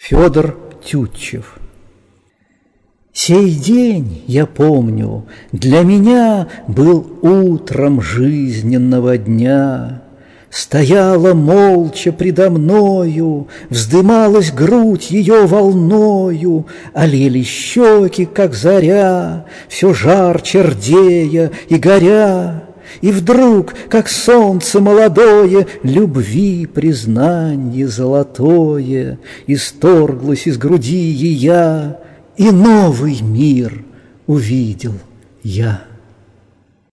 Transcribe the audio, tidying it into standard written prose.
Федор Тютчев. Сей день, я помню, для меня был утром жизненного дня. Стояла молча предо мною, вздымалась грудь ее волною, олели щеки, как заря, все жарче рдея и горя. И вдруг, как солнце молодое, любви признанье золотое исторглось из груди ея, и новый мир увидел я.